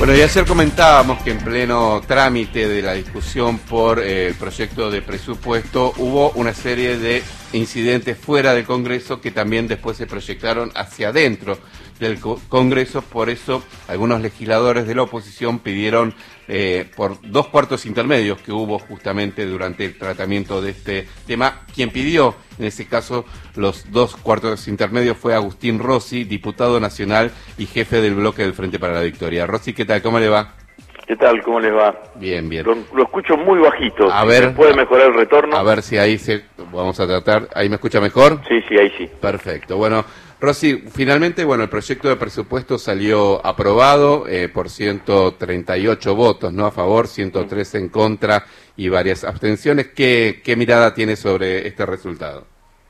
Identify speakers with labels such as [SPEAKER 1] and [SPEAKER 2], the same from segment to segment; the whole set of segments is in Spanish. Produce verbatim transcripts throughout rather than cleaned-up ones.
[SPEAKER 1] Bueno, y ayer comentábamos que en pleno trámite de la discusión por eh, el proyecto de presupuesto hubo una serie de incidentes fuera del Congreso que también después se proyectaron hacia adentro del Congreso. Por eso algunos legisladores de la oposición pidieron eh, por dos cuartos intermedios que hubo justamente durante el tratamiento de este tema. Quien pidió, en ese caso, los dos cuartos intermedios fue Agustín Rossi, diputado nacional y jefe del bloque del Frente para la Victoria. Rossi, ¿qué tal? ¿Cómo le va?
[SPEAKER 2] ¿Qué tal? ¿Cómo les va?
[SPEAKER 1] Bien, bien.
[SPEAKER 2] Lo, lo escucho muy bajito.
[SPEAKER 1] A ver,
[SPEAKER 2] ¿puede mejorar el retorno?
[SPEAKER 1] A ver si ahí se, vamos a tratar. ¿Ahí me escucha mejor?
[SPEAKER 2] Sí, sí, ahí sí.
[SPEAKER 1] Perfecto. Bueno, Rossi, finalmente, bueno, el proyecto de presupuesto salió aprobado eh, por ciento treinta y ocho votos, ¿no? A favor, ciento tres en contra y varias abstenciones. ¿Qué, qué mirada tiene sobre este resultado?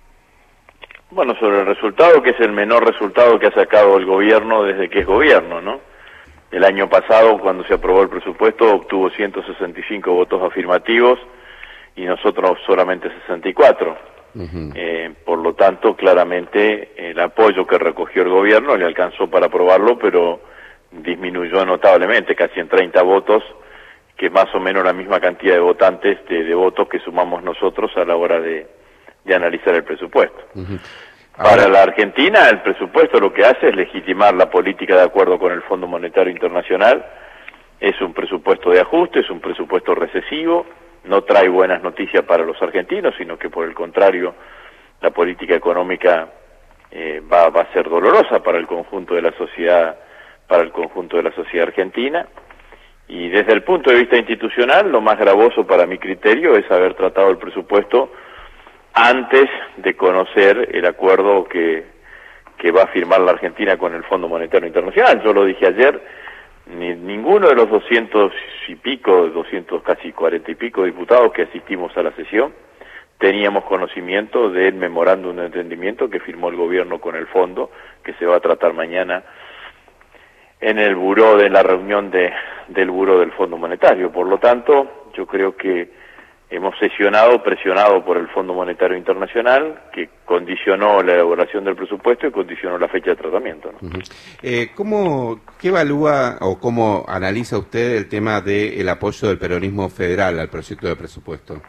[SPEAKER 2] Bueno, sobre el resultado, que es el menor resultado que ha sacado el gobierno desde que es gobierno, ¿no? El año pasado, cuando se aprobó el presupuesto, obtuvo ciento sesenta y cinco votos afirmativos y nosotros solamente sesenta y cuatro. Uh-huh. Eh, por lo tanto, claramente el apoyo que recogió el gobierno le alcanzó para aprobarlo, pero disminuyó notablemente, casi en treinta votos, que es más o menos la misma cantidad de votantes, de, de votos que sumamos nosotros a la hora de, de analizar el presupuesto. Uh-huh. Para la Argentina, el presupuesto lo que hace es legitimar la política de acuerdo con el Fondo Monetario Internacional. Es un presupuesto de ajuste, es un presupuesto recesivo, no trae buenas noticias para los argentinos, sino que por el contrario, la política económica eh, va, va a ser dolorosa para el conjunto de la sociedad, para el conjunto de la sociedad argentina. Y desde el punto de vista institucional, lo más gravoso para mi criterio es haber tratado el presupuesto antes de conocer el acuerdo que, que va a firmar la Argentina con el Fondo Monetario Internacional. Yo lo dije ayer, ni, ninguno de los doscientos y pico, doscientos casi cuarenta y pico diputados que asistimos a la sesión, teníamos conocimiento del memorándum de entendimiento que firmó el gobierno con el Fondo, que se va a tratar mañana en el buró de la reunión de, del buró del Fondo Monetario. Por lo tanto, yo creo que hemos sesionado, presionado por el Fondo Monetario Internacional, que condicionó la elaboración del presupuesto y condicionó la fecha de tratamiento, ¿no?
[SPEAKER 1] Uh-huh. eh, ¿cómo, ¿Qué evalúa o cómo analiza usted el tema del apoyo del peronismo federal al proyecto de presupuesto?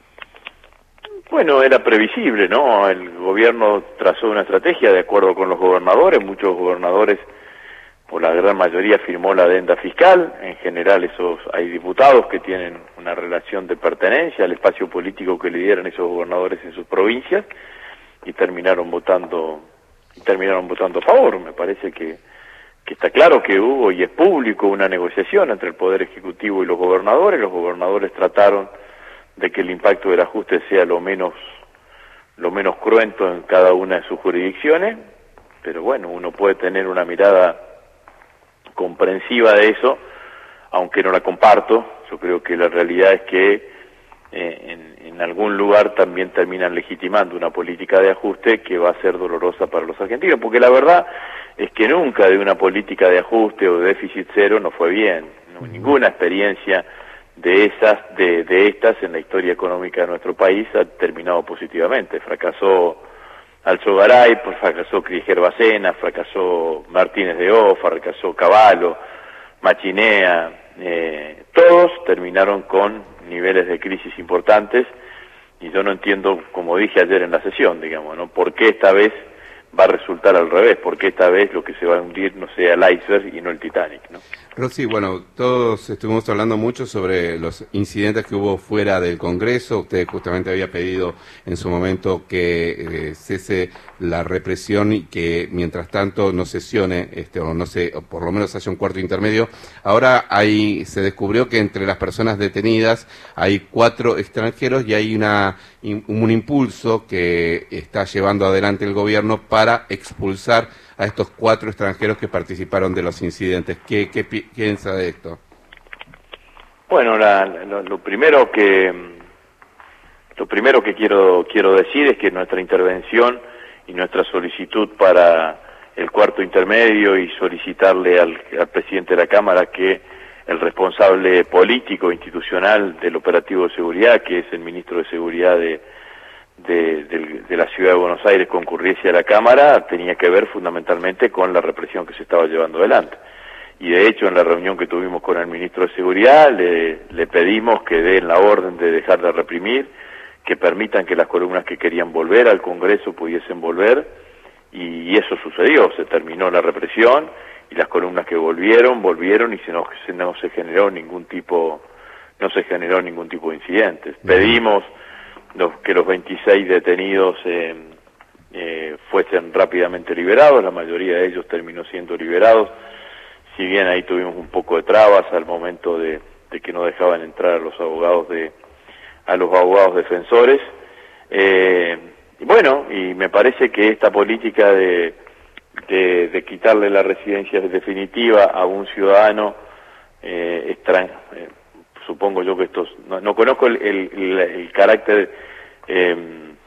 [SPEAKER 2] Bueno, era previsible, ¿no? El gobierno trazó una estrategia de acuerdo con los gobernadores, muchos gobernadores, por la gran mayoría, firmó la adenda fiscal. En general, esos hay diputados que tienen una relación de pertenencia al espacio político que lideran esos gobernadores en sus provincias y terminaron votando y terminaron votando a favor. Me parece que, que está claro que hubo y es público una negociación entre el Poder Ejecutivo y los gobernadores. Los gobernadores trataron de que el impacto del ajuste sea lo menos lo menos cruento en cada una de sus jurisdicciones, pero bueno, uno puede tener una mirada comprensiva de eso, aunque no la comparto. Yo creo que la realidad es que eh, en, en algún lugar también terminan legitimando una política de ajuste que va a ser dolorosa para los argentinos, porque la verdad es que nunca de una política de ajuste o de déficit cero no fue bien, no, ninguna experiencia de esas, de, de estas en la historia económica de nuestro país ha terminado positivamente. Fracasó Alzogaray, pues fracasó Cristian Bacena, fracasó Martínez de O, fracasó Cavallo, Machinea, eh, todos terminaron con niveles de crisis importantes y yo no entiendo, como dije ayer en la sesión, digamos, ¿no? ¿Por qué esta vez va a resultar al revés? ¿Por qué esta vez lo que se va a hundir no sea el iceberg y no el Titanic, ¿no?
[SPEAKER 1] Rossi, bueno, todos estuvimos hablando mucho sobre los incidentes que hubo fuera del Congreso. Usted justamente había pedido en su momento que eh, cese la represión y que mientras tanto no sesione, este, o no sé, o por lo menos haya un cuarto intermedio. Ahora hay, se descubrió que entre las personas detenidas hay cuatro extranjeros y hay una un impulso que está llevando adelante el gobierno para expulsar a estos cuatro extranjeros que participaron de los incidentes. ¿Qué, qué pi piensa de esto?
[SPEAKER 2] Bueno, la, lo, lo primero que lo primero que quiero quiero decir es que nuestra intervención y nuestra solicitud para el cuarto intermedio y solicitarle al, al presidente de la Cámara que el responsable político institucional del operativo de seguridad, que es el ministro de Seguridad de De, de, de la ciudad de Buenos Aires, concurriese a la Cámara, tenía que ver fundamentalmente con la represión que se estaba llevando adelante. y de hecho en la reunión que tuvimos con el ministro de Seguridad le, le pedimos que den la orden de dejar de reprimir, que permitan que las columnas que querían volver al Congreso pudiesen volver, y eso sucedió, se terminó la represión, y las columnas que volvieron, volvieron y se no, se, no se generó ningún tipo, no se generó ningún tipo de incidentes. Uh-huh. Pedimos los, que los veintiséis detenidos eh, eh, fuesen rápidamente liberados, la mayoría de ellos terminó siendo liberados, si bien ahí tuvimos un poco de trabas al momento de, de que no dejaban entrar a los abogados de a los abogados defensores, eh, y bueno, y me parece que esta política de, de, de quitarle la residencia definitiva a un ciudadano eh, extranjero, eh, supongo yo que estos, no, no conozco el, el, el, el carácter, eh,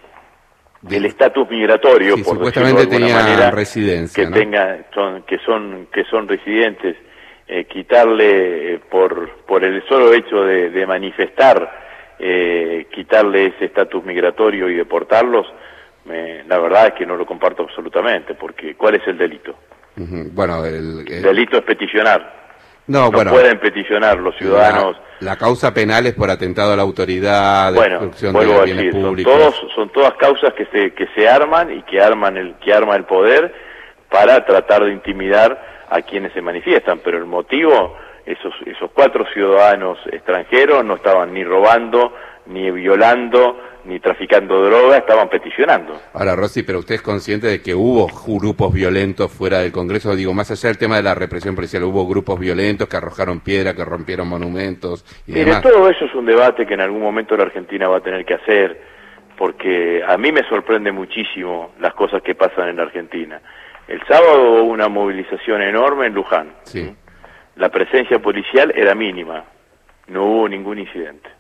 [SPEAKER 2] del estatus migratorio,
[SPEAKER 1] sí,
[SPEAKER 2] por
[SPEAKER 1] supuestamente
[SPEAKER 2] decirlo de alguna
[SPEAKER 1] tenía
[SPEAKER 2] manera,
[SPEAKER 1] residencia,
[SPEAKER 2] que
[SPEAKER 1] ¿no?
[SPEAKER 2] tenga, son, que son, que son residentes, eh, quitarle eh, por, por el solo hecho de, de manifestar, eh, quitarle ese estatus migratorio y deportarlos, me, la verdad es que no lo comparto absolutamente, porque ¿cuál es el delito?
[SPEAKER 1] Uh-huh. Bueno, el, el...
[SPEAKER 2] el delito es peticionar.
[SPEAKER 1] No,
[SPEAKER 2] no
[SPEAKER 1] bueno,
[SPEAKER 2] pueden peticionar los ciudadanos.
[SPEAKER 1] La, la causa penal es por atentado a la autoridad,
[SPEAKER 2] bueno,
[SPEAKER 1] destrucción
[SPEAKER 2] vuelvo
[SPEAKER 1] de
[SPEAKER 2] a
[SPEAKER 1] bienes
[SPEAKER 2] decir,
[SPEAKER 1] públicos.
[SPEAKER 2] Son, todos, son todas causas que se, que se arman y que arman el, que arma el poder para tratar de intimidar a quienes se manifiestan, pero el motivo, esos, esos cuatro ciudadanos extranjeros no estaban ni robando, ni violando, ni traficando droga, estaban peticionando.
[SPEAKER 1] Ahora, Rossi, pero usted es consciente de que hubo grupos violentos fuera del Congreso, digo, más allá del tema de la represión policial, hubo grupos violentos que arrojaron piedra, que rompieron monumentos y
[SPEAKER 2] Mire,
[SPEAKER 1] demás.
[SPEAKER 2] todo eso es un debate que en algún momento la Argentina va a tener que hacer, porque a mí me sorprende muchísimo las cosas que pasan en la Argentina. El sábado hubo una movilización enorme en Luján.
[SPEAKER 1] Sí.
[SPEAKER 2] La presencia policial era mínima, no hubo ningún incidente.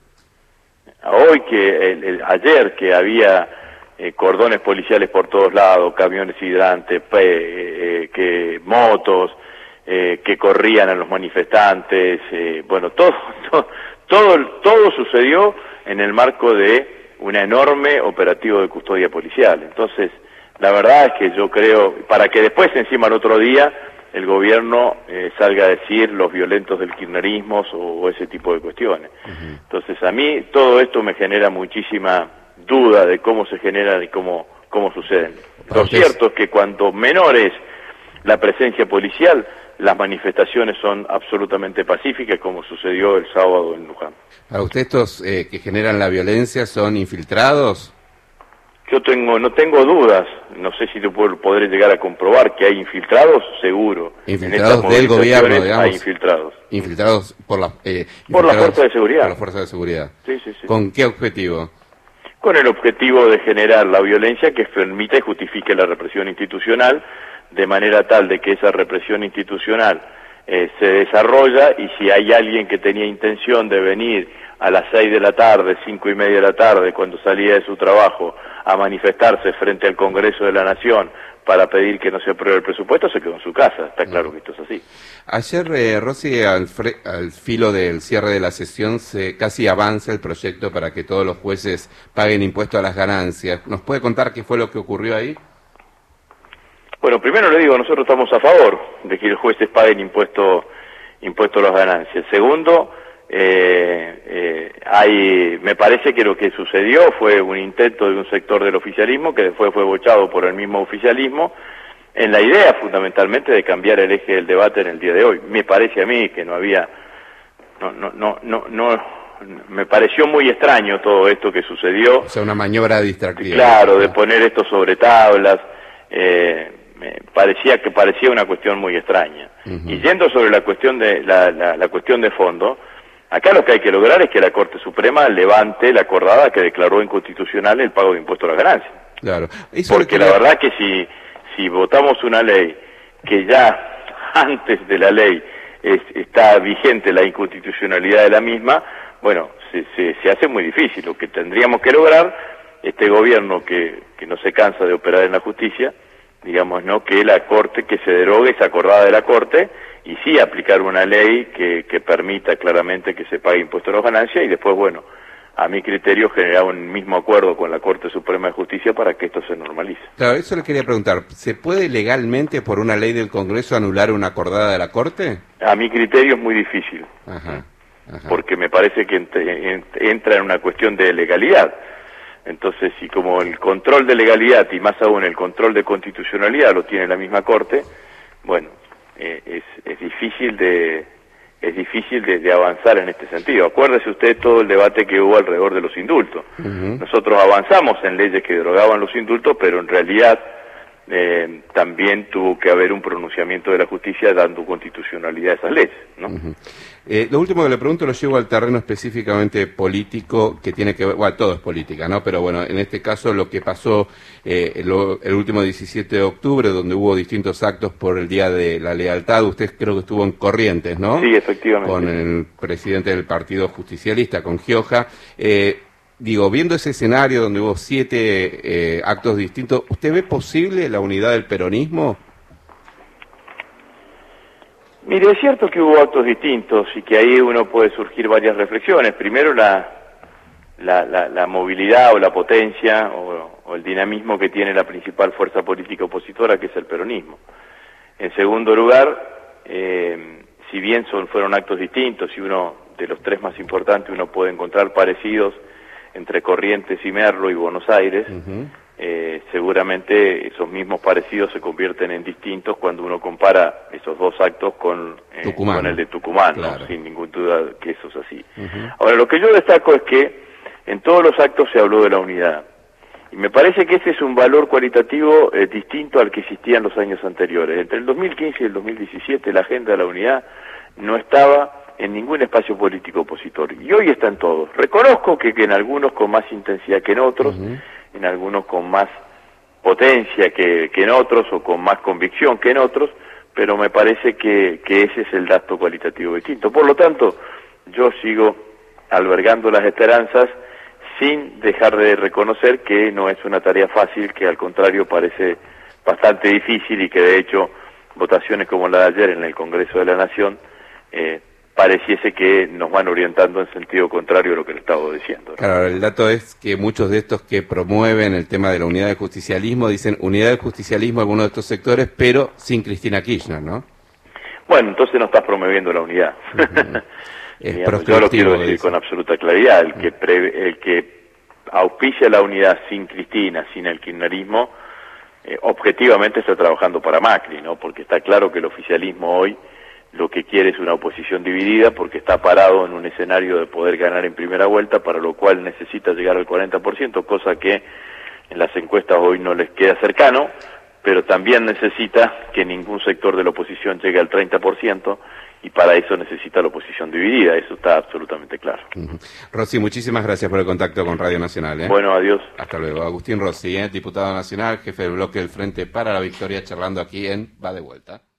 [SPEAKER 2] Hoy que, el, el, ayer que había eh, cordones policiales por todos lados, camiones hidrantes, pe, eh, que motos, eh, que corrían a los manifestantes, eh, bueno, todo, todo, todo, todo sucedió en el marco de un enorme operativo de custodia policial. Entonces, la verdad es que yo creo, para que después encima el otro día el gobierno eh, salga a decir los violentos del kirchnerismo o, o ese tipo de cuestiones. Uh-huh. Entonces a mí todo esto me genera muchísima duda de cómo se generan y cómo, cómo suceden. Lo cierto es que cuanto menor es la presencia policial, las manifestaciones son absolutamente pacíficas, como sucedió el sábado en Luján.
[SPEAKER 1] ¿Para usted estos eh, que generan la violencia son infiltrados?
[SPEAKER 2] Yo tengo, no tengo dudas, no sé si te podré llegar a comprobar que hay infiltrados, seguro.
[SPEAKER 1] Infiltrados del gobierno, digamos.
[SPEAKER 2] Hay infiltrados.
[SPEAKER 1] Infiltrados por la, eh,
[SPEAKER 2] por la fuerza de seguridad.
[SPEAKER 1] Por la fuerza de seguridad.
[SPEAKER 2] Sí, sí, sí.
[SPEAKER 1] ¿Con qué objetivo?
[SPEAKER 2] Con el objetivo de generar la violencia que permita y justifique la represión institucional, de manera tal de que esa represión institucional eh, se desarrolla, y si hay alguien que tenía intención de venir a las seis de la tarde, cinco y media de la tarde, cuando salía de su trabajo, a manifestarse frente al Congreso de la Nación para pedir que no se apruebe el presupuesto, se quedó en su casa. Está claro que esto es así.
[SPEAKER 1] Ayer, eh, Rossi, al, fre al filo del cierre de la sesión, se casi avanza el proyecto para que todos los jueces paguen impuesto a las ganancias. ¿Nos puede contar qué fue lo que ocurrió ahí?
[SPEAKER 2] Bueno, primero le digo, nosotros estamos a favor de que los jueces paguen impuesto, impuesto a las ganancias. Segundo, Eh, eh, hay, me parece que lo que sucedió fue un intento de un sector del oficialismo que después fue bochado por el mismo oficialismo en la idea fundamentalmente de cambiar el eje del debate en el día de hoy. Me parece a mí que no había, no, no, no, no, no me pareció muy extraño todo esto que sucedió.
[SPEAKER 1] O sea, una maniobra distractiva.
[SPEAKER 2] Claro, de poner esto sobre tablas, eh, me parecía que parecía una cuestión muy extraña. Uh-huh. Y yendo sobre la cuestión de la, la, la cuestión de fondo, acá lo que hay que lograr es que la Corte Suprema levante la acordada que declaró inconstitucional el pago de impuestos a las ganancias.
[SPEAKER 1] Claro.
[SPEAKER 2] Porque la verdad que si, si votamos una ley que ya antes de la ley es, está vigente la inconstitucionalidad de la misma, bueno, se, se, se hace muy difícil. Lo que tendríamos que lograr, este gobierno que, que no se cansa de operar en la justicia, digamos, no que la Corte, que se derogue esa acordada de la Corte, y sí aplicar una ley que, que permita claramente que se pague impuesto a las ganancias, y después, bueno, a mi criterio, generar un mismo acuerdo con la Corte Suprema de Justicia para que esto se normalice.
[SPEAKER 1] Claro, eso le quería preguntar. ¿Se puede legalmente, por una ley del Congreso, anular una acordada de la Corte?
[SPEAKER 2] A mi criterio es muy difícil,
[SPEAKER 1] Ajá, ajá.
[SPEAKER 2] porque me parece que ent- entra en una cuestión de legalidad. Entonces, si como el control de legalidad, y más aún el control de constitucionalidad, lo tiene la misma Corte, bueno, eh, es, es difícil de... es difícil de, de avanzar en este sentido. Acuérdese usted todo el debate que hubo alrededor de los indultos. Uh-huh. Nosotros avanzamos en leyes que derogaban los indultos, pero en realidad eh, también tuvo que haber un pronunciamiento de la justicia dando constitucionalidad a esas leyes, ¿no?
[SPEAKER 1] Uh-huh. Eh, lo último que le pregunto lo llevo al terreno específicamente político, que tiene que ver, bueno, todo es política, ¿no? Pero bueno, en este caso lo que pasó eh, lo, el último diecisiete de octubre, donde hubo distintos actos por el Día de la Lealtad, usted creo que estuvo en Corrientes, ¿no?
[SPEAKER 2] Sí, efectivamente.
[SPEAKER 1] Con el presidente del Partido Justicialista, con Gioja. Eh, digo, viendo ese escenario donde hubo siete eh, actos distintos, ¿usted ve posible la unidad del peronismo?
[SPEAKER 2] Mire, es cierto que hubo actos distintos y que ahí uno puede surgir varias reflexiones. Primero, la, la, la, la movilidad o la potencia o, o el dinamismo que tiene la principal fuerza política opositora, que es el peronismo. En segundo lugar, eh, si bien son, fueron actos distintos y uno de los tres más importantes, uno puede encontrar parecidos entre Corrientes y Merlo y Buenos Aires, uh-huh. eh, seguramente esos mismos parecidos se convierten en distintos cuando uno compara esos dos actos con, eh, con el de Tucumán, claro. ¿no? Sin ninguna duda que eso es así. Uh-huh. Ahora, lo que yo destaco es que en todos los actos se habló de la unidad, y me parece que ese es un valor cualitativo eh, distinto al que existía en los años anteriores. Entre el dos mil quince y el dos mil diecisiete la agenda de la unidad no estaba en ningún espacio político opositor, y hoy están todos. Reconozco que, que en algunos con más intensidad que en otros, uh-huh. en algunos con más potencia que, que en otros, o con más convicción que en otros, pero me parece que, que ese es el dato cualitativo distinto. Por lo tanto, yo sigo albergando las esperanzas sin dejar de reconocer que no es una tarea fácil, que al contrario parece bastante difícil, y que de hecho votaciones como la de ayer en el Congreso de la Nación eh, pareciese que nos van orientando en sentido contrario a lo que le estaba diciendo, ¿no?
[SPEAKER 1] Claro, el dato es que muchos de estos que promueven el tema de la unidad del justicialismo dicen unidad del justicialismo en algunos de estos sectores, pero sin Cristina Kirchner, ¿no?
[SPEAKER 2] Bueno, entonces no estás promoviendo la unidad. Uh-huh. Es Digamos, yo lo quiero decir con absoluta claridad. El que, pre, el que auspicia la unidad sin Cristina, sin el kirchnerismo, eh, objetivamente está trabajando para Macri, ¿no? Porque está claro que el oficialismo hoy lo que quiere es una oposición dividida, porque está parado en un escenario de poder ganar en primera vuelta, para lo cual necesita llegar al cuarenta por ciento, cosa que en las encuestas hoy no les queda cercano, pero también necesita que ningún sector de la oposición llegue al treinta por ciento, y para eso necesita la oposición dividida, eso está absolutamente claro.
[SPEAKER 1] Uh-huh. Rossi, muchísimas gracias por el contacto con Radio Nacional. ¿eh?
[SPEAKER 2] Bueno, adiós.
[SPEAKER 1] Hasta luego. Agustín Rossi, ¿eh? diputado nacional, jefe del bloque del Frente para la Victoria, charlando aquí en Va de Vuelta.